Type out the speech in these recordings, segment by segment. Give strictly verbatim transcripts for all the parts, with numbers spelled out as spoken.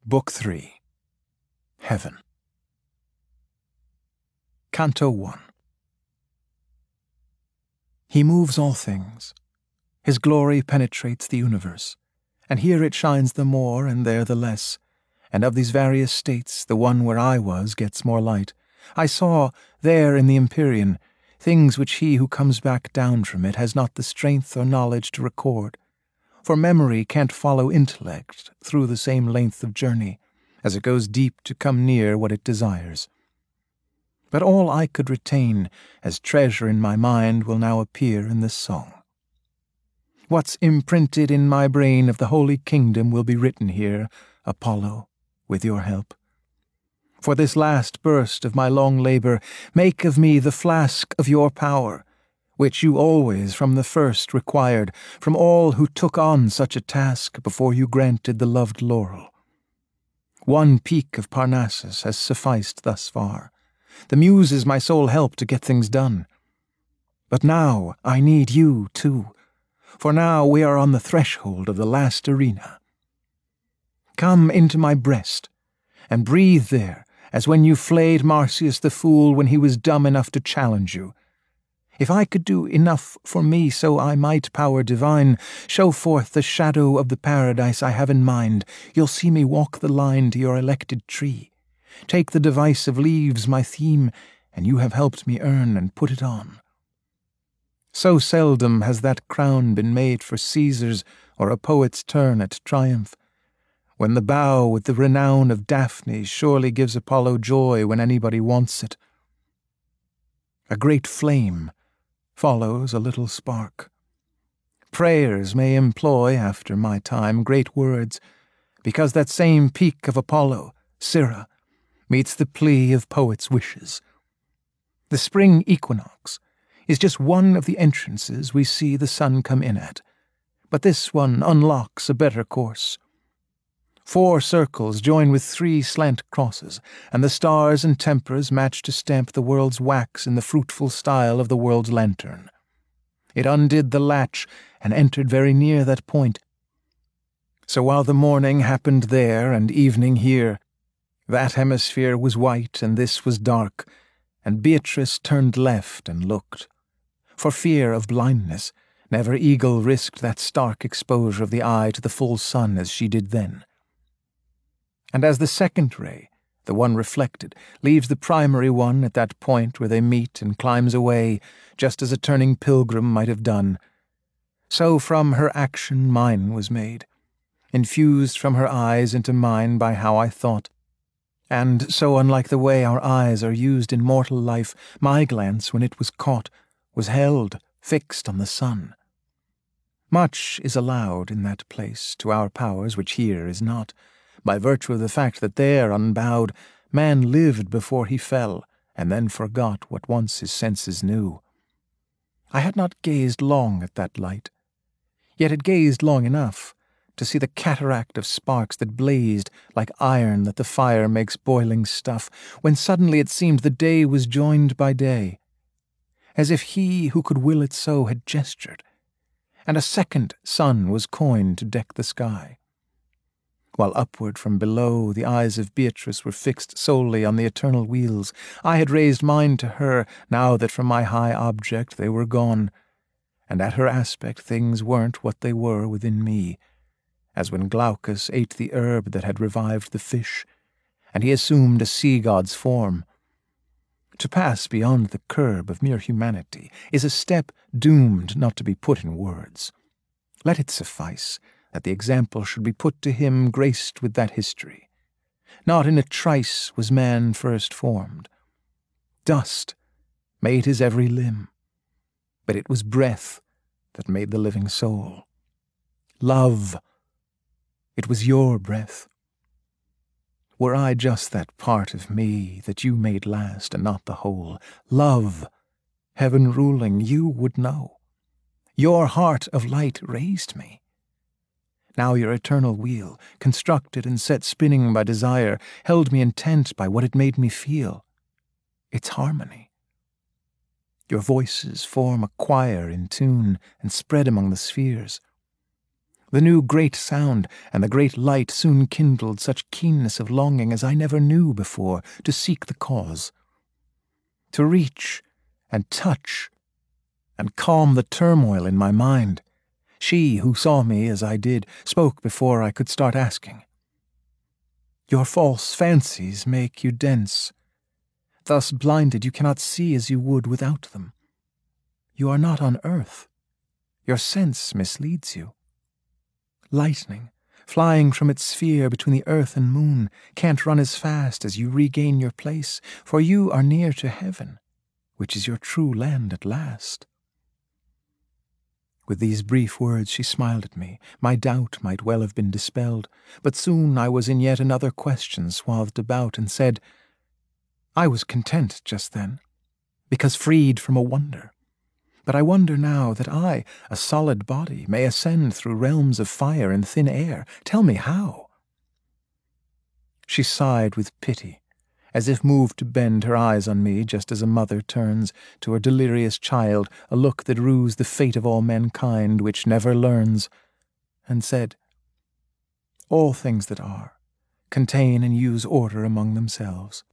Book three. Heaven. Canto one. He moves all things. His glory penetrates the universe, and here it shines the more and there the less, and of these various states the one where I was gets more light. I saw, there in the Empyrean, things which he who comes back down from it has not the strength or knowledge to record, for memory can't follow intellect through the same length of journey, as it goes deep to come near what it desires. But all I could retain as treasure in my mind will now appear in this song. What's imprinted in my brain of the Holy Kingdom will be written here, Apollo, with your help. For this last burst of my long labour, make of me the flask of your power, which you always from the first required from all who took on such a task before you granted the loved laurel. One peak of Parnassus has sufficed thus far. The Muse is my sole help to get things done. But now I need you, too, for now we are on the threshold of the last arena. Come into my breast, and breathe there, as when you flayed Marsyas the fool when he was dumb enough to challenge you. If I could do enough for me so I might, power divine, show forth the shadow of the paradise I have in mind, you'll see me walk the line to your elected tree. Take the device of leaves, my theme, and you have helped me earn and put it on. So seldom has that crown been made for Caesar's or a poet's turn at triumph, when the bow with the renown of Daphne surely gives Apollo joy when anybody wants it. A great flame follows a little spark. Prayers may employ, after my time, great words, because that same peak of Apollo, Syrrha, meets the plea of poets' wishes. The spring equinox is just one of the entrances we see the sun come in at, but this one unlocks a better course. Four circles join with three slant crosses, and the stars and tempers match to stamp the world's wax in the fruitful style of the world's lantern. It undid the latch and entered very near that point. So while the morning happened there and evening here, that hemisphere was white and this was dark, and Beatrice turned left and looked. For fear of blindness, never eagle risked that stark exposure of the eye to the full sun as she did then. And as the second ray, the one reflected, leaves the primary one at that point where they meet and climbs away, just as a turning pilgrim might have done, so from her action mine was made, infused from her eyes into mine by how I thought. And so unlike the way our eyes are used in mortal life, my glance, when it was caught, was held, fixed on the sun. Much is allowed in that place to our powers which here is not, by virtue of the fact that there, unbowed, man lived before he fell, and then forgot what once his senses knew. I had not gazed long at that light, yet had gazed long enough to see the cataract of sparks that blazed like iron that the fire makes boiling stuff, when suddenly it seemed the day was joined by day, as if he who could will it so had gestured, and a second sun was coined to deck the sky. While upward from below the eyes of Beatrice were fixed solely on the eternal wheels, I had raised mine to her, now that from my high object they were gone, and at her aspect things weren't what they were within me, as when Glaucus ate the herb that had revived the fish, and he assumed a sea-god's form. To pass beyond the curb of mere humanity is a step doomed not to be put in words. Let it suffice that the example should be put to him graced with that history. Not in a trice was man first formed. Dust made his every limb, but it was breath that made the living soul. Love, it was your breath. Were I just that part of me that you made last and not the whole, love, heaven ruling, you would know. Your heart of light raised me. Now your eternal wheel, constructed and set spinning by desire, held me intent by what it made me feel. Its harmony. Your voices form a choir in tune and spread among the spheres. The new great sound and the great light soon kindled such keenness of longing as I never knew before to seek the cause, to reach and touch and calm the turmoil in my mind. She, who saw me as I did, spoke before I could start asking. Your false fancies make you dense. Thus blinded, you cannot see as you would without them. You are not on earth. Your sense misleads you. Lightning, flying from its sphere between the earth and moon, can't run as fast as you regain your place, for you are near to heaven, which is your true land at last. With these brief words she smiled at me. My doubt might well have been dispelled, but soon I was in yet another question swathed about, and said, I was content just then, because freed from a wonder. But I wonder now that I, a solid body, may ascend through realms of fire and thin air. Tell me how. She sighed with pity, as if moved to bend her eyes on me, just as a mother turns to her delirious child a look that rues the fate of all mankind, which never learns, and said, All things that are contain and use order among themselves.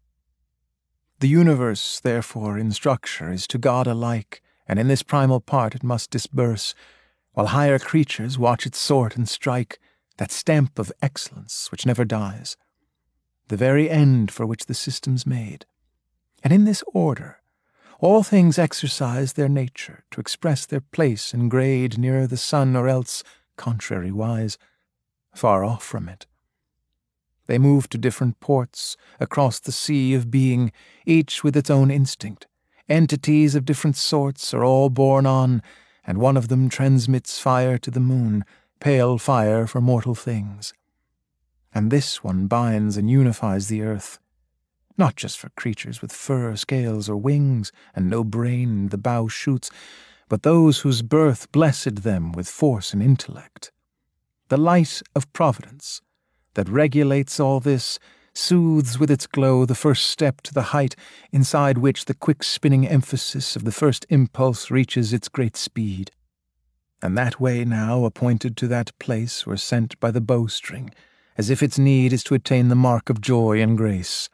The universe, therefore, in structure is to God alike, and in this primal part it must disperse, while higher creatures watch it sort and strike, that stamp of excellence which never dies, the very end for which the system's made. And in this order, all things exercise their nature to express their place and grade nearer the sun, or else, contrariwise, far off from it. They move to different ports across the sea of being, each with its own instinct. Entities of different sorts are all borne on, and one of them transmits fire to the moon, pale fire for mortal things. And this one binds and unifies the earth, not just for creatures with fur, scales, or wings, and no brain the bough shoots, but those whose birth blessed them with force and intellect. The light of providence that regulates all this soothes with its glow the first step to the height inside which the quick-spinning emphasis of the first impulse reaches its great speed. And that way now, appointed to that place, were sent by the bowstring, as if its need is to attain the mark of joy and grace.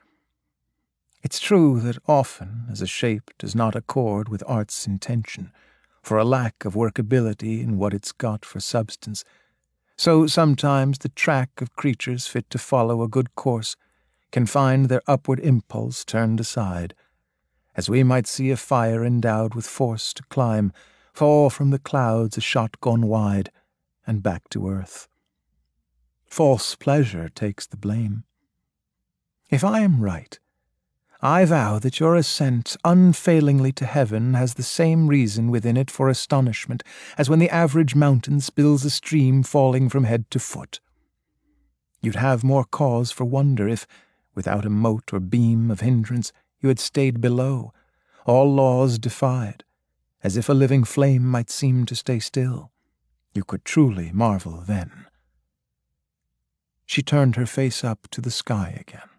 It's true that often, as a shape does not accord with art's intention, for a lack of workability in what it's got for substance, so sometimes the track of creatures fit to follow a good course can find their upward impulse turned aside, as we might see a fire endowed with force to climb, fall from the clouds a shot gone wide, and back to earth. False pleasure takes the blame. If I am right, I vow that your ascent unfailingly to heaven has the same reason within it for astonishment as when the average mountain spills a stream falling from head to foot. You'd have more cause for wonder if, without a mote or beam of hindrance, you had stayed below, all laws defied, as if a living flame might seem to stay still. You could truly marvel then. She turned her face up to the sky again.